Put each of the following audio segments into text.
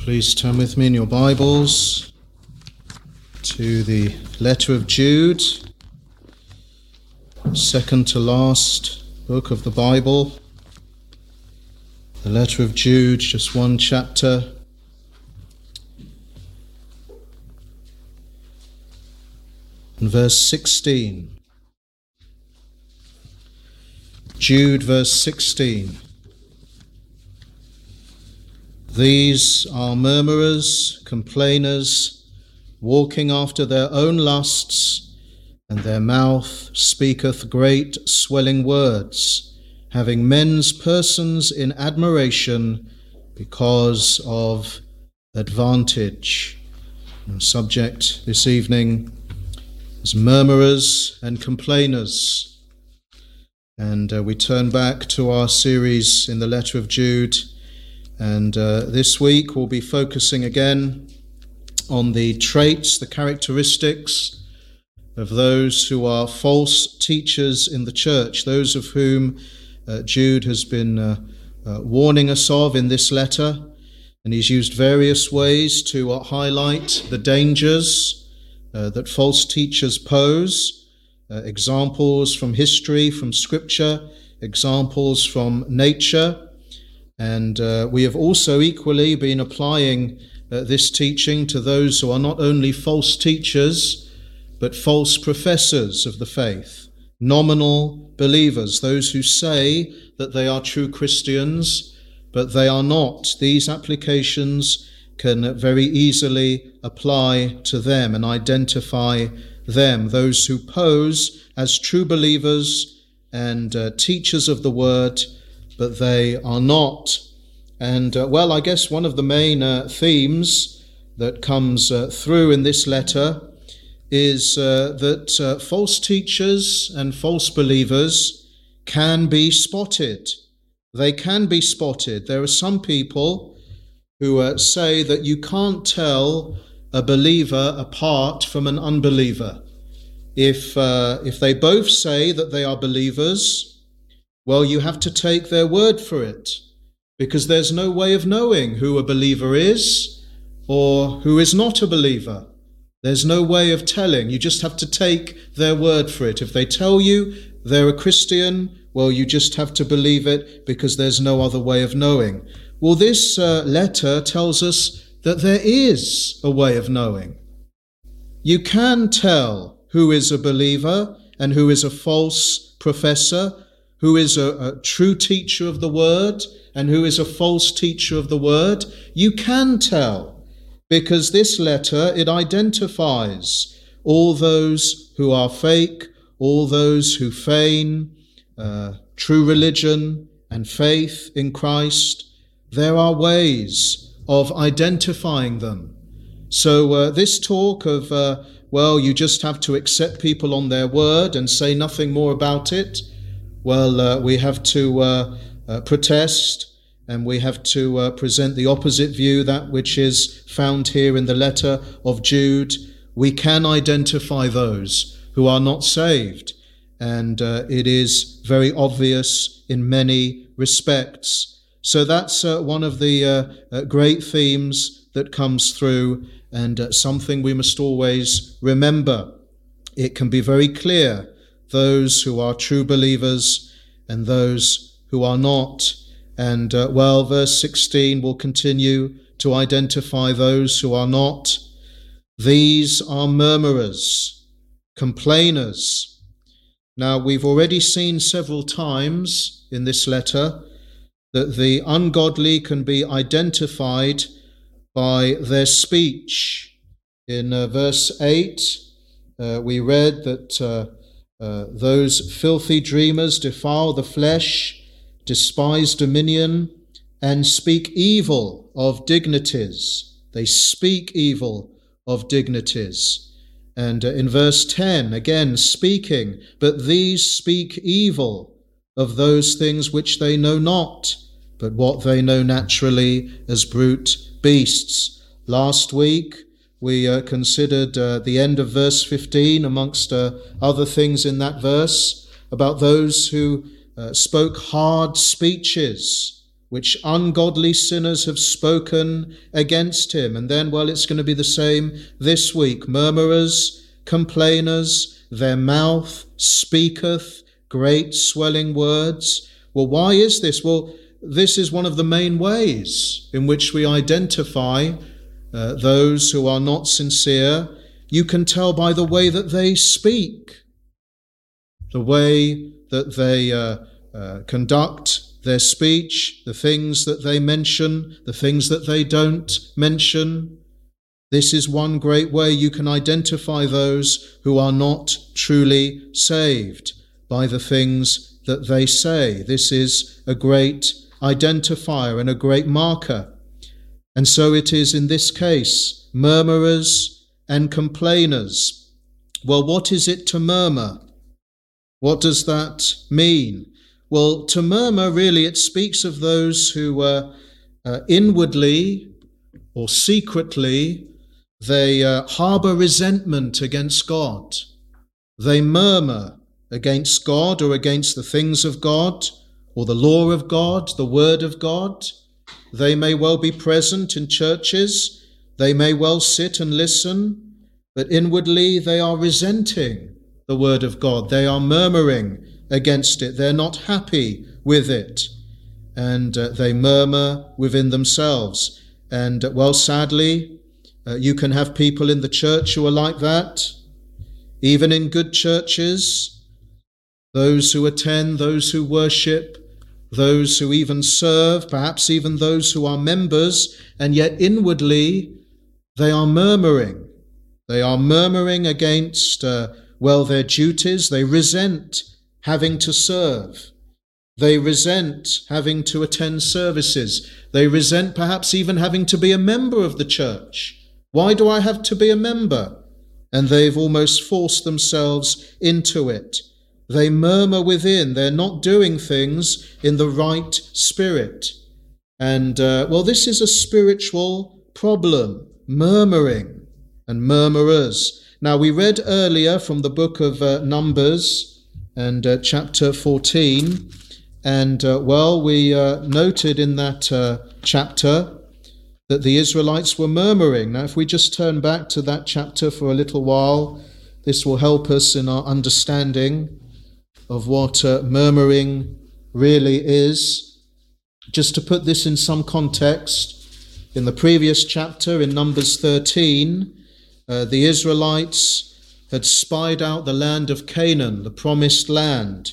Please turn with me in your Bibles to the letter of Jude, second to last book of the Bible. The letter of Jude, just one chapter. And verse 16. Jude, verse 16. These are murmurers, complainers, walking after their own lusts, and their mouth speaketh great swelling words, having men's persons in admiration because of advantage. Our subject this evening is murmurers and complainers. And we turn back to our series in the letter of Jude. And this week we'll be focusing again on the traits, the characteristics of those who are false teachers in the church, those of whom Jude has been warning us of in this letter. And he's used various ways to highlight the dangers that false teachers pose, examples from history, from Scripture, examples from nature. And we have also equally been applying this teaching to those who are not only false teachers, but false professors of the faith, nominal believers, those who say that they are true Christians, but they are not. These applications can very easily apply to them and identify them, those who pose as true believers and teachers of the word, but they are not. And I guess one of the main themes that comes through in this letter is that false teachers and false believers can be spotted. They can be spotted. There are some people who say that you can't tell a believer apart from an unbeliever. If they both say that they are believers, well, you have to take their word for it, because there's no way of knowing who a believer is or who is not a believer. There's no way of telling. You just have to take their word for it. If they tell you they're a Christian, well, you just have to believe it because there's no other way of knowing. Well, this letter tells us that there is a way of knowing. You can tell who is a believer and who is a false professor, who is a true teacher of the word and who is a false teacher of the word. You can tell, because this letter, it identifies all those who are fake, all those who feign true religion and faith in Christ. There are ways of identifying them. So this talk of, you just have to accept people on their word and say nothing more about it, we have to protest, and we have to present the opposite view, that which is found here in the letter of Jude. We can identify those who are not saved, and it is very obvious in many respects. So that's one of the great themes that comes through, and something we must always remember. It can be very clear those who are true believers and those who are not. And verse 16 will continue to identify those who are not. These are murmurers, complainers. Now, we've already seen several times in this letter that the ungodly can be identified by their speech. In verse 8, we read that those filthy dreamers defile the flesh, despise dominion, and speak evil of dignities. They speak evil of dignities. And in verse 10, again, speaking, but these speak evil of those things which they know not, but what they know naturally as brute beasts. Last week, we considered the end of verse 15, amongst other things in that verse, about those who spoke hard speeches which ungodly sinners have spoken against him. And then, well, it's going to be the same this week. Murmurers, complainers, their mouth speaketh great swelling words. Well, why is this? Well, this is one of the main ways in which we identify those who are not sincere. You can tell by the way that they speak, the way that they conduct their speech, the things that they mention, the things that they don't mention. This is one great way you can identify those who are not truly saved, by the things that they say. This is a great identifier and a great marker. And so it is in this case, murmurers and complainers. Well, what is it to murmur? What does that mean? Well, to murmur, really, it speaks of those who inwardly or secretly, they harbour resentment against God. They murmur against God or against the things of God or the law of God, the word of God. They may well be present in churches. They may well sit and listen, but inwardly they are resenting the word of God. They are murmuring against it. They're not happy with it. And they murmur within themselves. And well, sadly, you can have people in the church who are like that. Even in good churches, those who attend, those who worship, those who even serve, perhaps even those who are members, and yet inwardly they are murmuring. They are murmuring against, their duties. They resent having to serve. They resent having to attend services. They resent perhaps even having to be a member of the church. Why do I have to be a member? And they've almost forced themselves into it. They murmur within. They're not doing things in the right spirit. And, this is a spiritual problem, murmuring and murmurers. Now, we read earlier from the book of Numbers and chapter 14. And, we noted in that chapter that the Israelites were murmuring. Now, if we just turn back to that chapter for a little while, this will help us in our understanding of what murmuring really is. Just to put this in some context, in the previous chapter, in Numbers 13, the Israelites had spied out the land of Canaan, the promised land.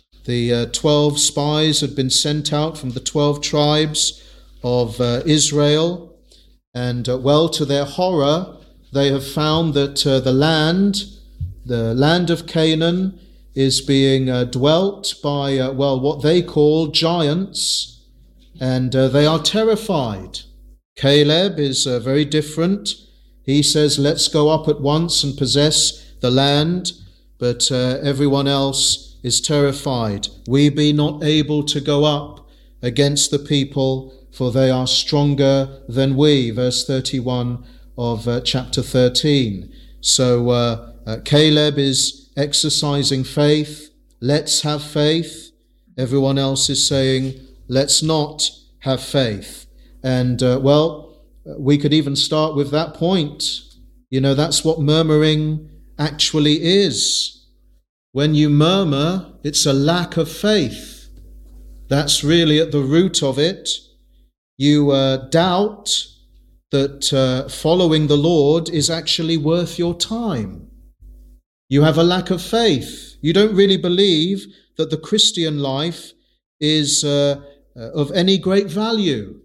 The 12 spies had been sent out from the 12 tribes of Israel. And, to their horror, they have found that the land of Canaan, is being dwelt by, what they call giants, and they are terrified. Caleb is very different. He says, let's go up at once and possess the land, but everyone else is terrified. We be not able to go up against the people, for they are stronger than we. Verse 31 of chapter 13. So Caleb is exercising faith. Let's have faith. Everyone else is saying, let's not have faith. And, we could even start with that point. That's what murmuring actually is. When you murmur, it's a lack of faith. That's really at the root of it. You doubt that following the Lord is actually worth your time. You have a lack of faith. You don't really believe that the Christian life is of any great value.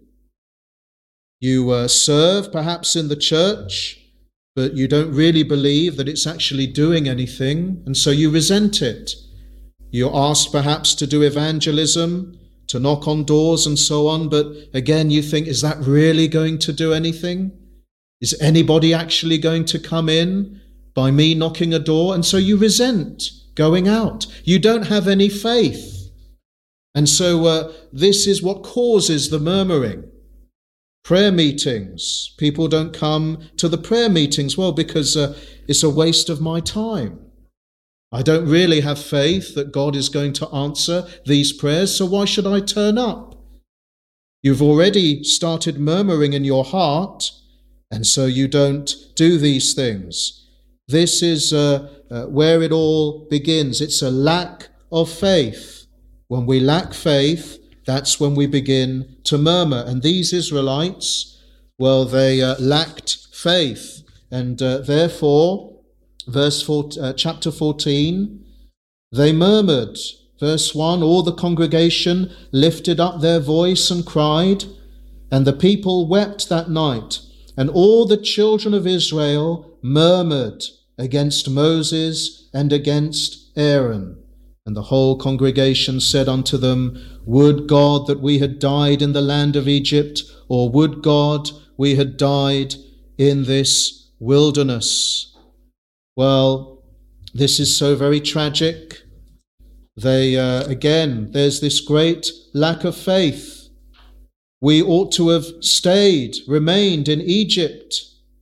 You serve perhaps in the church, but you don't really believe that it's actually doing anything, and so you resent it. You're asked perhaps to do evangelism, to knock on doors and so on, but again you think, is that really going to do anything? Is anybody actually going to come in by me knocking a door? And so you resent going out. You don't have any faith. And so this is what causes the murmuring. Prayer meetings. People don't come to the prayer meetings. Well, because it's a waste of my time. I don't really have faith that God is going to answer these prayers, so why should I turn up? You've already started murmuring in your heart, and so you don't do these things. This is where it all begins. It's a lack of faith. When we lack faith, that's when we begin to murmur. And these Israelites, well, they lacked faith. And therefore, chapter 14, they murmured. Verse 1, all the congregation lifted up their voice and cried, and the people wept that night. And all the children of Israel murmured against Moses and against Aaron. And the whole congregation said unto them, Would God that we had died in the land of Egypt, or would God we had died in this wilderness? Well, this is so very tragic. Again, there's this great lack of faith. We ought to have remained in Egypt.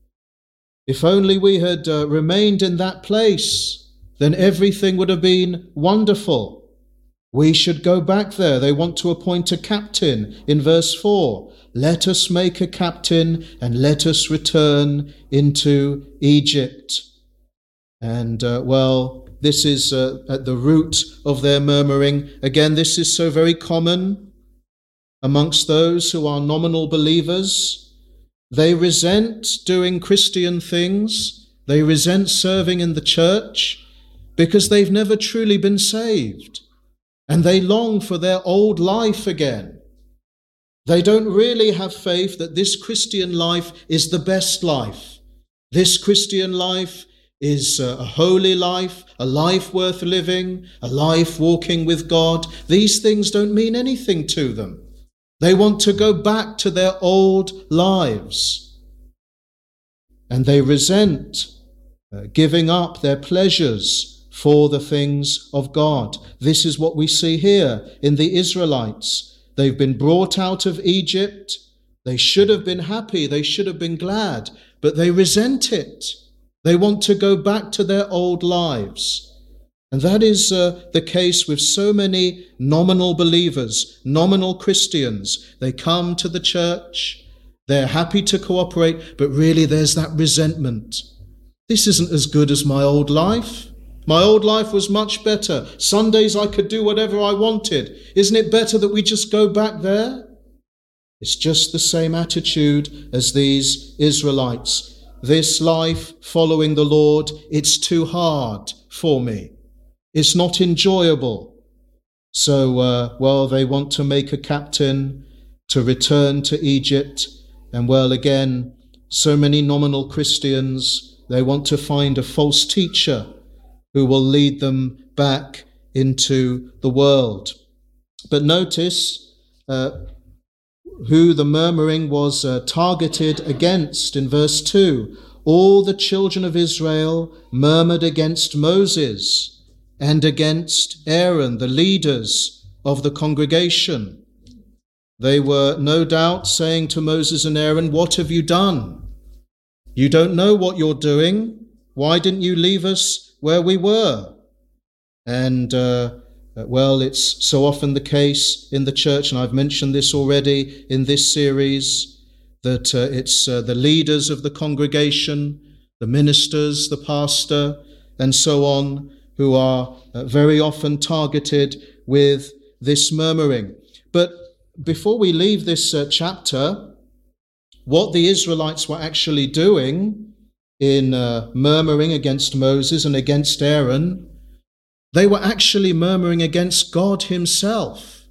If only we had remained in that place, then everything would have been wonderful. We should go back there. They want to appoint a captain in verse 4. Let us make a captain and let us return into Egypt. And this is at the root of their murmuring. Again, this is so very common amongst those who are nominal believers. They resent doing Christian things. They resent serving in the church because they've never truly been saved. And they long for their old life again. They don't really have faith that this Christian life is the best life. This Christian life is a holy life, a life worth living, a life walking with God. These things don't mean anything to them. They want to go back to their old lives. And they resent giving up their pleasures for the things of God. This is what we see here in the Israelites. They've been brought out of Egypt. They should have been happy. They should have been glad, but they resent it. They want to go back to their old lives. And that is the case with so many nominal believers, nominal Christians. They come to the church, they're happy to cooperate, but really there's that resentment. This isn't as good as my old life. My old life was much better. Sundays I could do whatever I wanted. Isn't it better that we just go back there? It's just the same attitude as these Israelites. This life following the Lord, it's too hard for me. It's not enjoyable. So, they want to make a captain to return to Egypt. And again, so many nominal Christians, they want to find a false teacher who will lead them back into the world. But notice who the murmuring was targeted against in verse 2. All the children of Israel murmured against Moses and against Aaron, the leaders of the congregation. They were no doubt saying to Moses and Aaron, "What have you done? You don't know what you're doing. Why didn't you leave us where we were?" And it's so often the case in the church, and I've mentioned this already in this series, that it's the leaders of the congregation, the ministers, the pastor, and so on, who are very often targeted with this murmuring. But before we leave this chapter, what the Israelites were actually doing in murmuring against Moses and against Aaron, they were actually murmuring against God himself.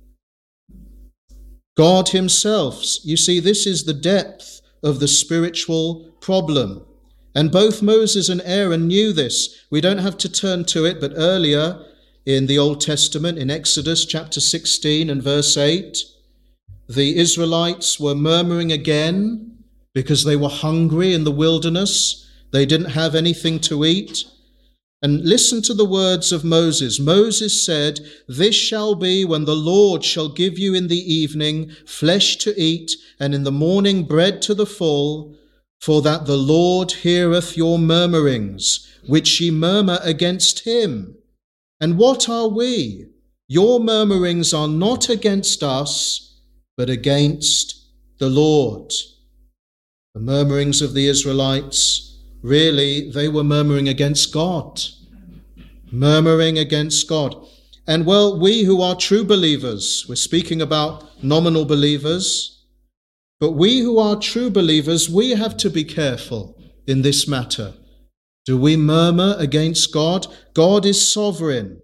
God himself. You see, this is the depth of the spiritual problem. And both Moses and Aaron knew this. We don't have to turn to it, but earlier in the Old Testament, in Exodus chapter 16 and verse 8, the Israelites were murmuring again because they were hungry in the wilderness. They didn't have anything to eat. And listen to the words of Moses. Moses said, "This shall be when the Lord shall give you in the evening flesh to eat, and in the morning bread to the full, for that the Lord heareth your murmurings, which ye murmur against him. And what are we? Your murmurings are not against us, but against the Lord. The murmurings of the Israelites, really, they were murmuring against God. Murmuring against God. And well, we who are true believers, we're speaking about nominal believers, but we who are true believers, we have to be careful in this matter. Do we murmur against God? God is sovereign.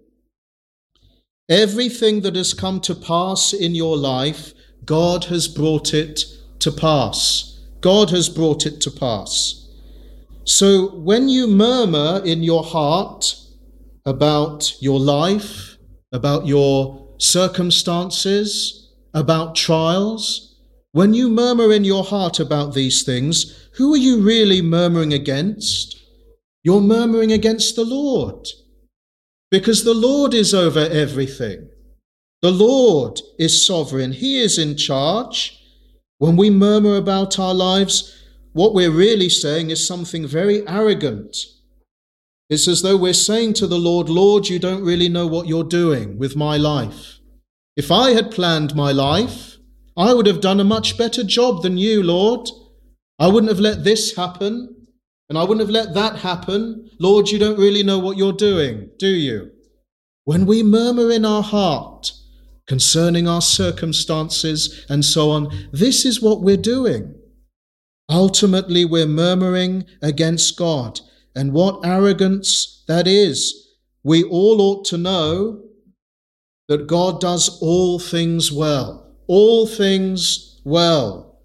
Everything that has come to pass in your life, God has brought it to pass. God has brought it to pass. So when you murmur in your heart about your life, about your circumstances, about trials, when you murmur in your heart about these things, who are you really murmuring against? You're murmuring against the Lord, because the Lord is over everything. The Lord is sovereign. He is in charge. When we murmur about our lives, what we're really saying is something very arrogant. It's as though we're saying to the Lord, Lord, you don't really know what you're doing with my life. If I had planned my life, I would have done a much better job than you, Lord. I wouldn't have let this happen, and I wouldn't have let that happen. Lord, you don't really know what you're doing, do you? When we murmur in our heart concerning our circumstances and so on, this is what we're doing. Ultimately, we're murmuring against God. And what arrogance that is. We all ought to know that God does all things well. All things well.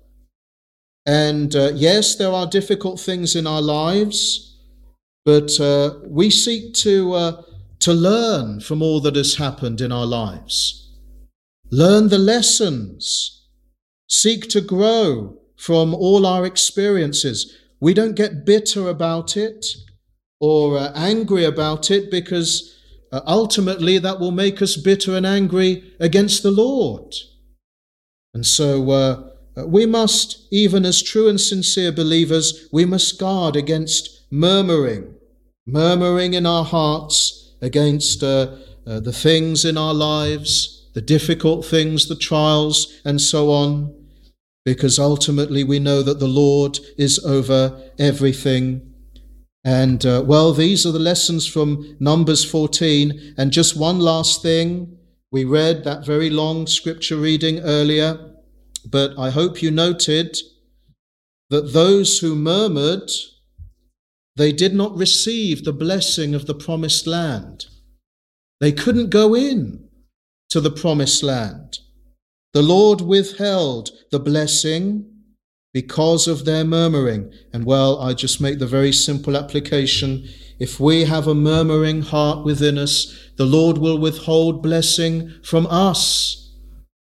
And yes, there are difficult things in our lives, but we seek to learn from all that has happened in our lives. Learn the lessons. Seek to grow from all our experiences. We don't get bitter about it or angry about it, because ultimately that will make us bitter and angry against the Lord. And so we must, even as true and sincere believers, we must guard against murmuring in our hearts against the things in our lives, the difficult things, the trials, and so on, because ultimately we know that the Lord is over everything. And well, these are the lessons from Numbers 14. And just one last thing, we read that very long scripture reading earlier, but I hope you noted that those who murmured, they did not receive the blessing of the promised land. They couldn't go in to the promised land. The Lord withheld the blessing because of their murmuring. And well, I just make the very simple application. If we have a murmuring heart within us, the Lord will withhold blessing from us,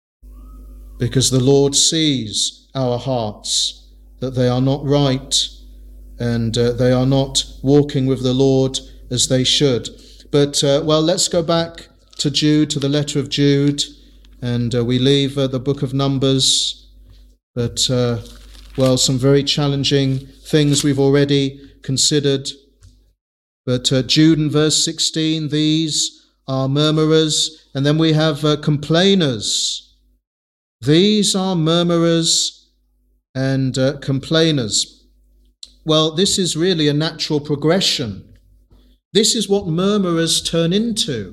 because the Lord sees our hearts, that they are not right, and they are not walking with the Lord as they should. But, well, let's go back to Jude, to the letter of Jude, and we leave the book of Numbers. But, well, some very challenging things we've already considered. But Jude in verse 16, these are murmurers, and then we have complainers. These are murmurers and complainers. Well, this is really a natural progression. This is what murmurers turn into.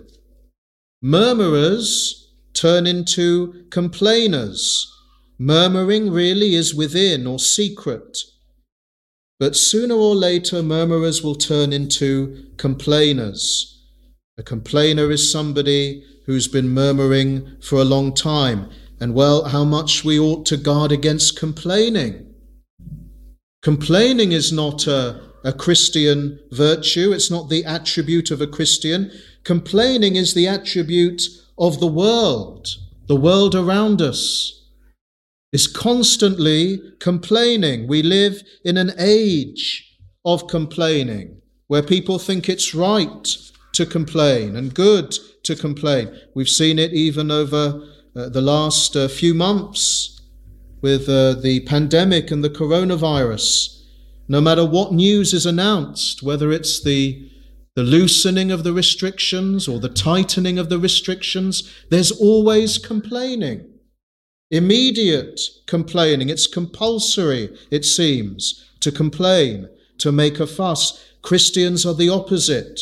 Murmurers turn into complainers. Murmuring really is within or secret. But sooner or later, murmurers will turn into complainers. A complainer is somebody who's been murmuring for a long time. And well, how much we ought to guard against complaining. Complaining is not a Christian virtue. It's not the attribute of a Christian. Complaining is the attribute of the world around us. Is constantly complaining. We live in an age of complaining, where people think it's right to complain and good to complain. We've seen it even over the last few months with the pandemic and the coronavirus. No matter what news is announced, whether it's the loosening of the restrictions or the tightening of the restrictions, there's always complaining. immediate complaining. It's compulsory, it seems, to complain, to make a fuss. Christians are the opposite.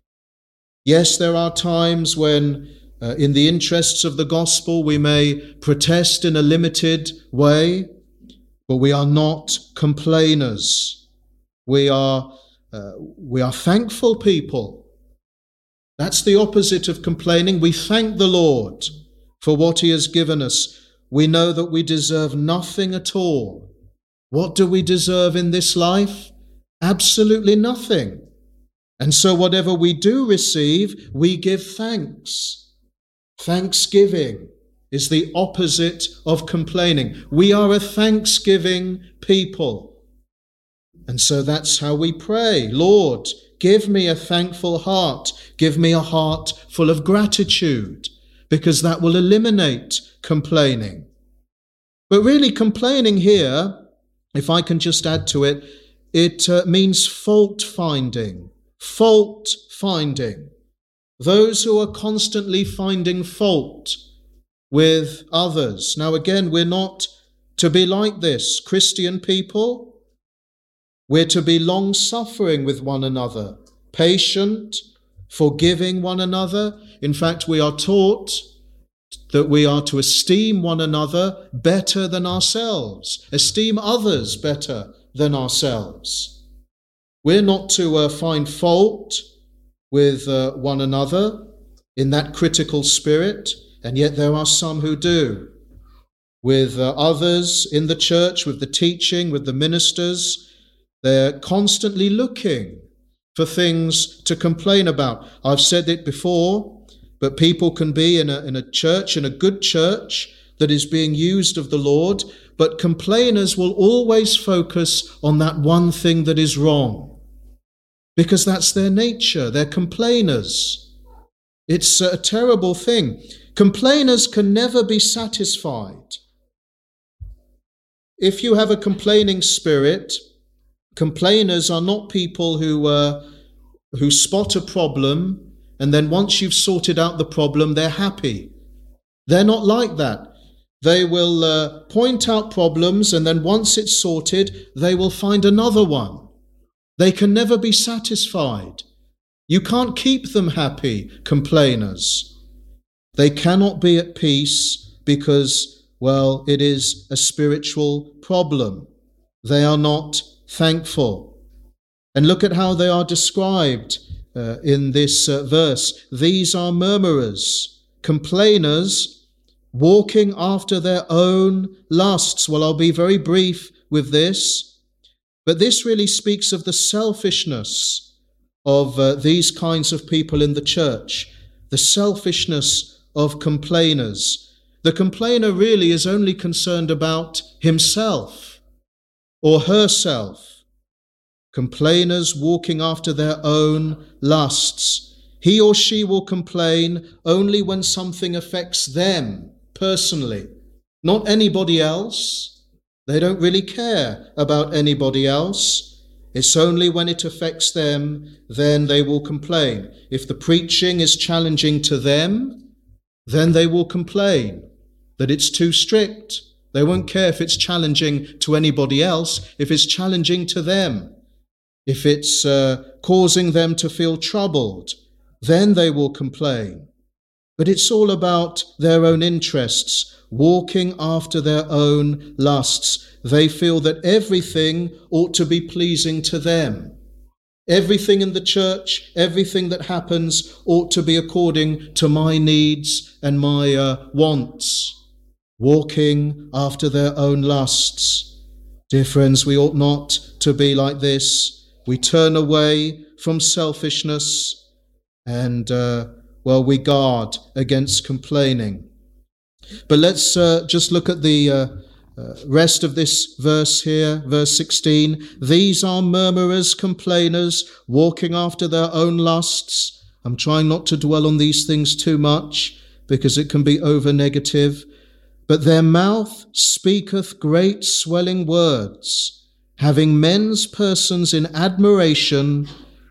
Yes, there are times when, in the interests of the gospel, we may protest in a limited way, but we are not complainers. We are thankful people. That's the opposite of complaining. We thank the Lord for what He has given us. We know that we deserve nothing at all. What do we deserve in this life? Absolutely nothing. And so whatever we do receive, we give thanks. Thanksgiving is the opposite of complaining. We are a thanksgiving people. And so that's how we pray. Lord, give me a thankful heart. Give me a heart full of gratitude, because that will eliminate complaining. But really, complaining here, if I can just add to it, it means fault finding. Fault finding. Those who are constantly finding fault with others. Now again, we're not to be like this. Christian people, we're to be long-suffering with one another, patient, forgiving one another. In fact, we are taught that we are to esteem one another better than ourselves, esteem others better than ourselves. We're not to find fault with one another in that critical spirit, and yet there are some who do. With others in the church, with the teaching, with the ministers, they're constantly looking for things to complain about. I've said it before, but people can be in a church, in a good church that is being used of the Lord, but complainers will always focus on that one thing that is wrong, because that's their nature. They're complainers. It's a terrible thing. Complainers can never be satisfied. If you have a complaining spirit, complainers are not people who spot a problem and then once you've sorted out the problem, they're happy. They're not like that. They will point out problems, and then once it's sorted, they will find another one. They can never be satisfied. You can't keep them happy, complainers. They cannot be at peace because, well, it is a spiritual problem. They are not thankful. And look at how they are described in this verse. These are murmurers, complainers, walking after their own lusts. Well, I'll be very brief with this, but this really speaks of the selfishness of these kinds of people in the church, the selfishness of complainers. The complainer really is only concerned about himself or herself. Complainers walking after their own lusts. He or she will complain only when something affects them personally, not anybody else. They don't really care about anybody else. It's only when it affects them, then they will complain. If the preaching is challenging to them, then they will complain that it's too strict. They won't care if it's challenging to anybody else, if it's challenging to them. If it's causing them to feel troubled, then they will complain. But it's all about their own interests, walking after their own lusts. They feel that everything ought to be pleasing to them. Everything in the church, everything that happens ought to be according to my needs and my wants. Walking after their own lusts. Dear friends, we ought not to be like this. We turn away from selfishness and, we guard against complaining. But let's just look at the rest of this verse here, verse 16. These are murmurers, complainers, walking after their own lusts. I'm trying not to dwell on these things too much because it can be over negative. But their mouth speaketh great swelling words, having men's persons in admiration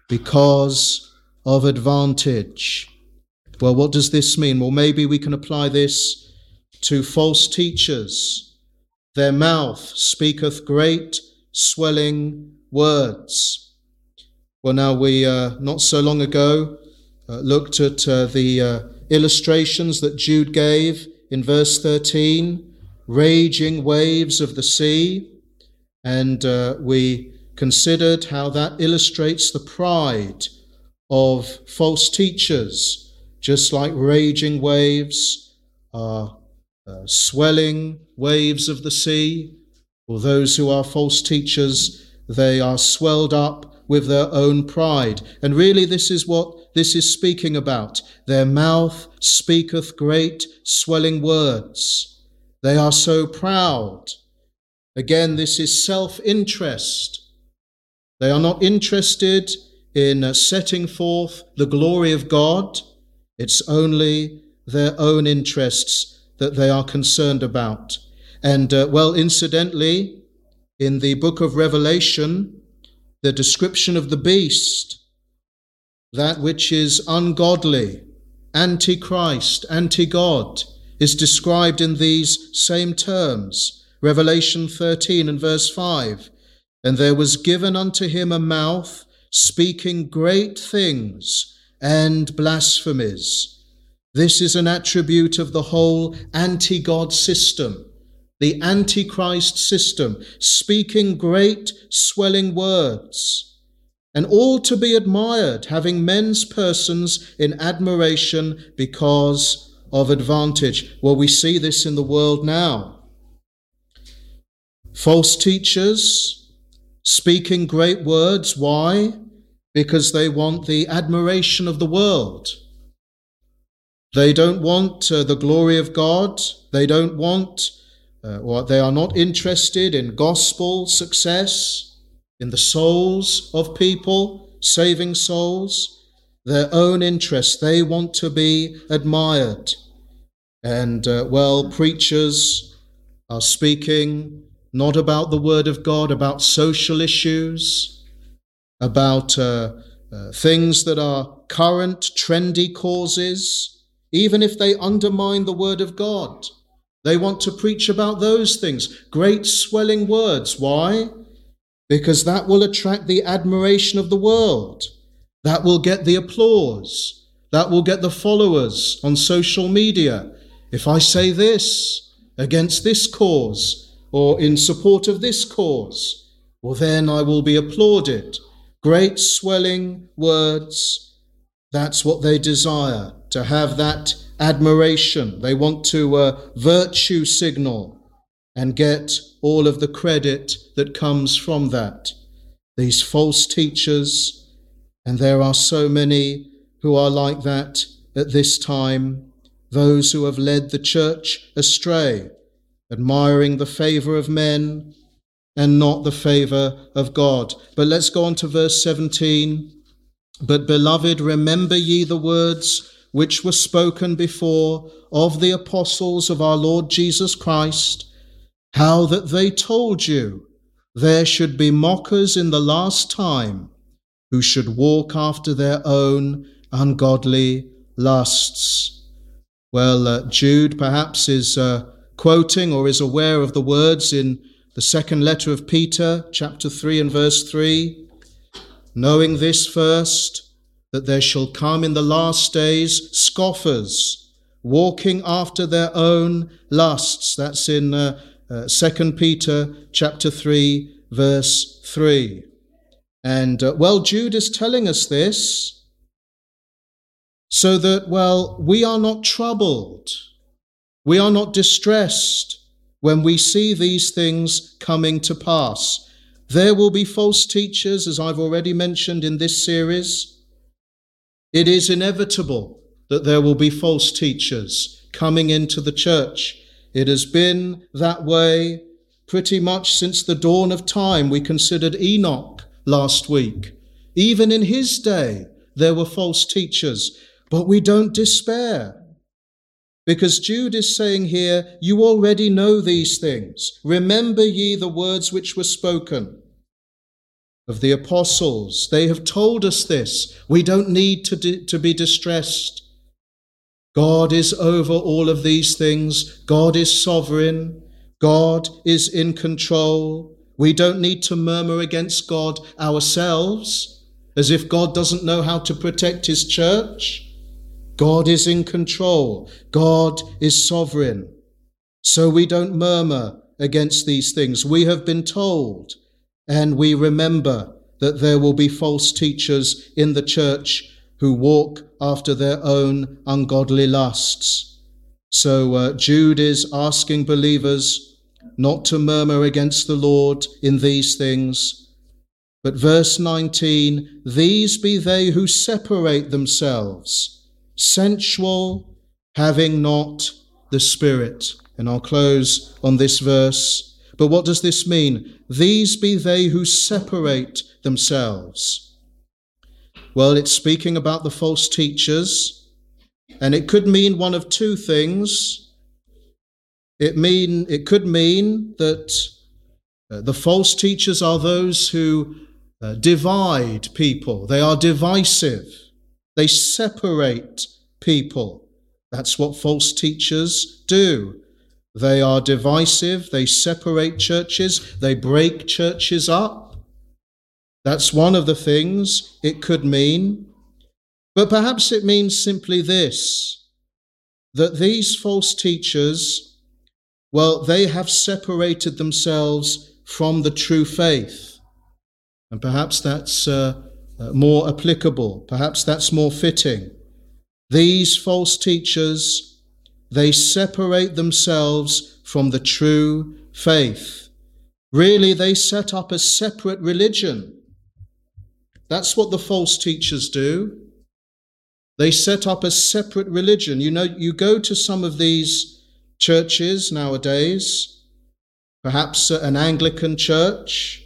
because of advantage. Well, what does this mean? Well, maybe we can apply this to false teachers. Their mouth speaketh great swelling words. Well, now we not so long ago looked at the illustrations that Jude gave in verse 13, raging waves of the sea, and we considered how that illustrates the pride of false teachers, just like raging waves are swelling waves of the sea, or those who are false teachers, they are swelled up with their own pride. And really this is what this is speaking about. Their mouth speaketh great swelling words. They are so proud. Again, this is self-interest. They are not interested in setting forth the glory of God. It's only their own interests that they are concerned about. And incidentally, in the book of Revelation, the description of the beast, that which is ungodly, antichrist, anti-God, is described in these same terms. Revelation 13 and verse 5. And there was given unto him a mouth speaking great things and blasphemies. This is an attribute of the whole anti-God system, the antichrist system, speaking great swelling words, and all to be admired, having men's persons in admiration because of advantage. Well, we see this in the world now. False teachers speaking great words. Why? Because they want the admiration of the world. They don't want the glory of God. They don't want, or they are not interested in gospel success, in the souls of people, saving souls, their own interests. They want to be admired. And, preachers are speaking not about the word of God, about social issues, about things that are current, trendy causes, even if they undermine the word of God. They want to preach about those things. Great swelling words. Why? Because that will attract the admiration of the world. That will get the applause. That will get the followers on social media. If I say this against this cause or in support of this cause, well, then I will be applauded. Great swelling words. That's what they desire, to have that admiration. They want to virtue signal and get all of the credit that comes from that. These false teachers, and there are so many who are like that at this time, those who have led the church astray, admiring the favor of men and not the favor of God. But let's go on to verse 17. But beloved, remember ye the words which were spoken before of the apostles of our Lord Jesus Christ, how that they told you there should be mockers in the last time, who should walk after their own ungodly lusts. Well, Jude perhaps is quoting or is aware of the words in the second letter of Peter, chapter 3 and verse 3, knowing this first, that there shall come in the last days scoffers, walking after their own lusts. That's in 2 Peter chapter 3, verse 3. And, Jude is telling us this so that, we are not troubled. We are not distressed when we see these things coming to pass. There will be false teachers, as I've already mentioned in this series. It is inevitable that there will be false teachers coming into the church. It has been that way pretty much since the dawn of time. We considered Enoch last week. Even in his day, there were false teachers, but we don't despair. Because Jude is saying here, you already know these things. Remember ye the words which were spoken of the apostles. They have told us this. We don't need to be distressed. God is over all of these things. God is sovereign. God is in control. We don't need to murmur against God ourselves, as if God doesn't know how to protect his church. God is in control. God is sovereign. So we don't murmur against these things. We have been told, and we remember that there will be false teachers in the church who walk after their own ungodly lusts. So Jude is asking believers not to murmur against the Lord in these things. But verse 19, these be they who separate themselves, sensual, having not the Spirit. And I'll close on this verse. But what does this mean? These be they who separate themselves. Well, it's speaking about the false teachers, and it could mean one of two things. It could mean that the false teachers are those who divide people. They are divisive. They separate people. That's what false teachers do. They are divisive. They separate churches. They break churches up. That's one of the things it could mean. But perhaps it means simply this, that these false teachers, well, they have separated themselves from the true faith. And perhaps that's more applicable. Perhaps that's more fitting. These false teachers, they separate themselves from the true faith. Really, they set up a separate religion. That's what the false teachers do. They set up a separate religion. You know, you go to some of these churches nowadays, perhaps an Anglican church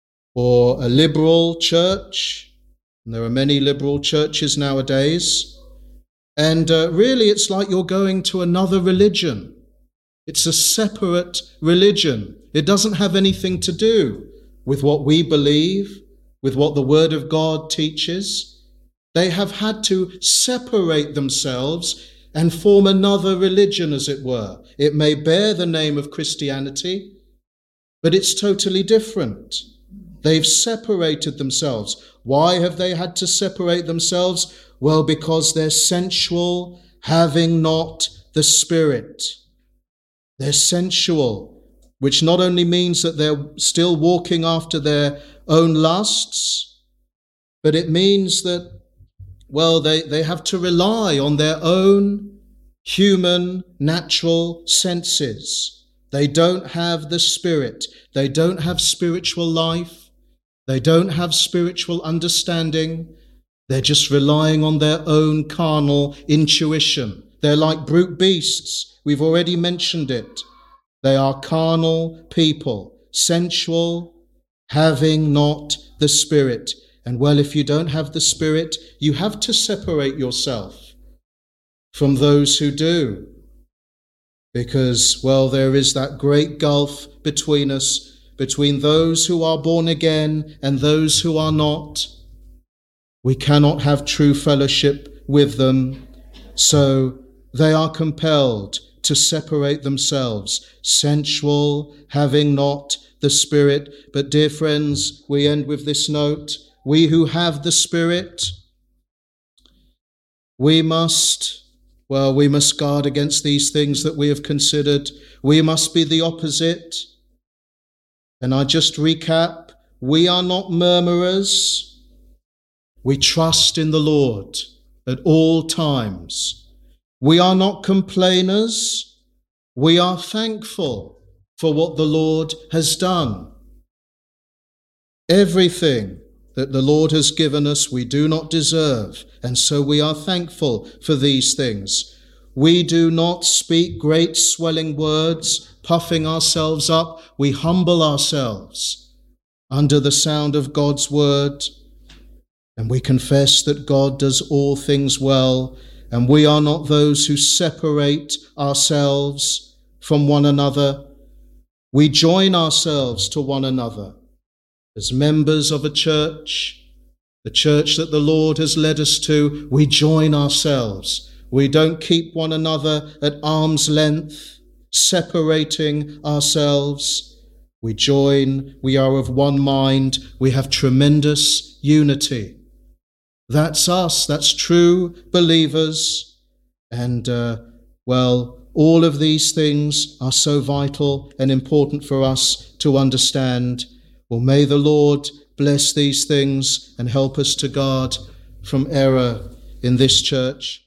or a liberal church, and there are many liberal churches nowadays, and really it's like you're going to another religion. It's a separate religion. It doesn't have anything to do with what we believe, with what the Word of God teaches. They have had to separate themselves and form another religion, as it were. It may bear the name of Christianity, but it's totally different. They've separated themselves. Why have they had to separate themselves? Well, because they're sensual, having not the Spirit. They're sensual, which not only means that they're still walking after their own lusts, but it means that, well, they have to rely on their own human, natural senses. They don't have the Spirit. They don't have spiritual life. They don't have spiritual understanding. They're just relying on their own carnal intuition. They're like brute beasts. We've already mentioned it. They are carnal people, sensual, having not the Spirit. And well, if you don't have the Spirit, you have to separate yourself from those who do. Because, well, there is that great gulf between us, between those who are born again and those who are not. We cannot have true fellowship with them, so they are compelled to separate themselves, sensual, having not the Spirit. But dear friends, we end with this note. We who have the Spirit, we must guard against these things that we have considered. We must be the opposite. And I just recap, we are not murmurers. We trust in the Lord at all times. We are not complainers. We are thankful for what the Lord has done. Everything that the Lord has given us we do not deserve, and so we are thankful for these things. We do not speak great swelling words, puffing ourselves up. We humble ourselves under the sound of God's word, and we confess that God does all things well, and we are not those who separate ourselves from one another. We join ourselves to one another as members of a church, the church that the Lord has led us to. We join ourselves We don't keep one another at arm's length, separating ourselves. We join, we are of one mind, we have tremendous unity. That's us, that's true believers. And, all of these things are so vital and important for us to understand. Well, may the Lord bless these things and help us to guard from error in this church.